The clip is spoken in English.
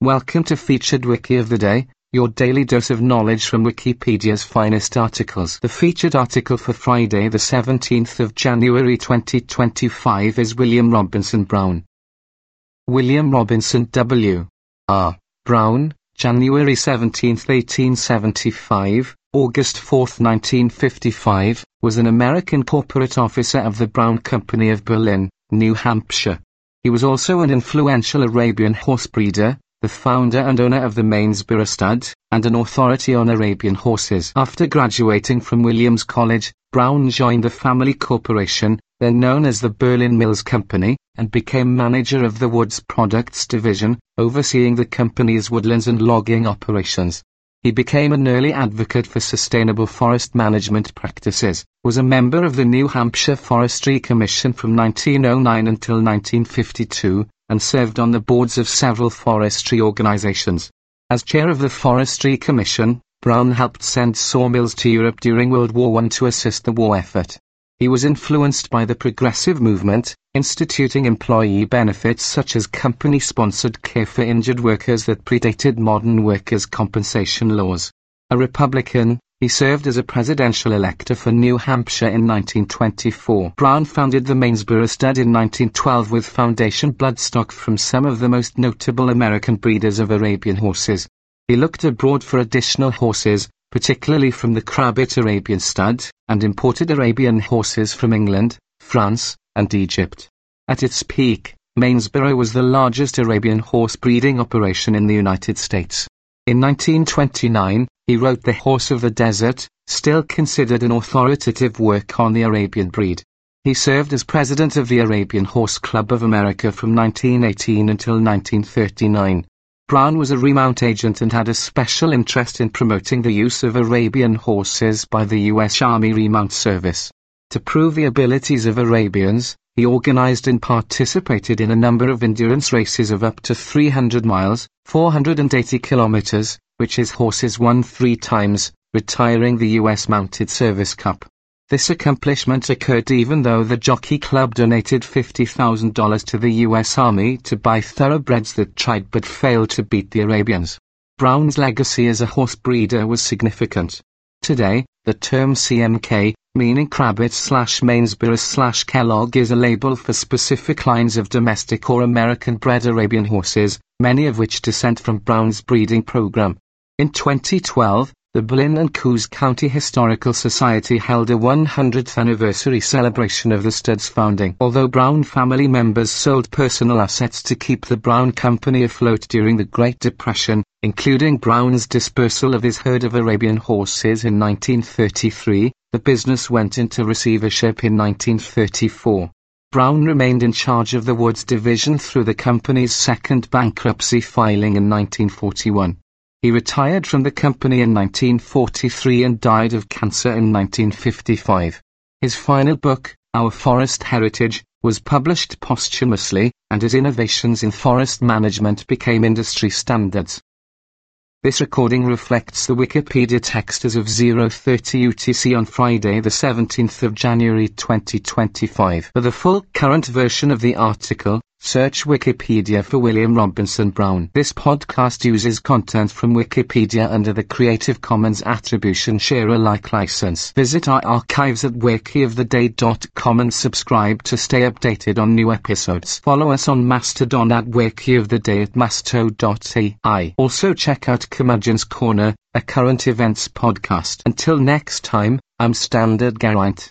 Welcome to Featured Wiki of the Day, your daily dose of knowledge from Wikipedia's finest articles. The featured article for Friday the 17th of January 2025 is William Robinson Brown. William Robinson W.R. Brown, January 17, 1875, August 4, 1955, was an American corporate officer of the Brown Company of Berlin, New Hampshire. He was also an influential Arabian horse breeder, the founder and owner of the Mainsborough Stud, and an authority on Arabian horses. After graduating from Williams College, Brown joined the family corporation, then known as the Berlin Mills Company, and became manager of the Woods Products Division, overseeing the company's woodlands and logging operations. He became an early advocate for sustainable forest management practices, was a member of the New Hampshire Forestry Commission from 1909 until 1952, and served on the boards of several forestry organizations. As chair of the Forestry Commission, Brown helped send sawmills to Europe during World War I to assist the war effort. He was influenced by the progressive movement, instituting employee benefits such as company-sponsored care for injured workers that predated modern workers' compensation laws. A Republican, he served as a presidential elector for New Hampshire in 1924. Brown founded the Mainsborough Stud in 1912 with foundation bloodstock from some of the most notable American breeders of Arabian horses. He looked abroad for additional horses, particularly from the Crabbit Arabian Stud, and imported Arabian horses from England, France, and Egypt. At its peak, Mainsborough was the largest Arabian horse breeding operation in the United States. In 1929, he wrote The Horse of the Desert, still considered an authoritative work on the Arabian breed. He served as president of the Arabian Horse Club of America from 1918 until 1939. Brown was a remount agent and had a special interest in promoting the use of Arabian horses by the U.S. Army Remount Service. To prove the abilities of Arabians, he organized and participated in a number of endurance races of up to 300 miles, 480 kilometers, which his horses won 3 times, retiring the U.S. Mounted Service Cup. This accomplishment occurred even though the Jockey Club donated $50,000 to the U.S. Army to buy thoroughbreds that tried but failed to beat the Arabians. Brown's legacy as a horse breeder was significant. Today, the term CMK, meaning Crabbit/Mainsborough/Kellogg, is a label for specific lines of domestic or American-bred Arabian horses, many of which descend from Brown's breeding program. In 2012, the Berlin and Coos County Historical Society held a 100th anniversary celebration of the stud's founding. Although Brown family members sold personal assets to keep the Brown Company afloat during the Great Depression, including Brown's dispersal of his herd of Arabian horses in 1933, the business went into receivership in 1934. Brown remained in charge of the Woods Division through the company's second bankruptcy filing in 1941. He retired from the company in 1943 and died of cancer in 1955. His final book, Our Forest Heritage, was published posthumously, and his innovations in forest management became industry standards. This recording reflects the Wikipedia text as of 0:30 UTC on Friday the 17th of January 2025. For the full current version of the article, search Wikipedia for William Robinson Brown. This podcast uses content from Wikipedia under the Creative Commons Attribution Share Alike license. Visit our archives at wikioftheday.com and subscribe to stay updated on new episodes. Follow us on Mastodon at wikioftheday at masto.ai. Also check out Curmudgeon's Corner, a current events podcast. Until next time, I'm Standard Geraint.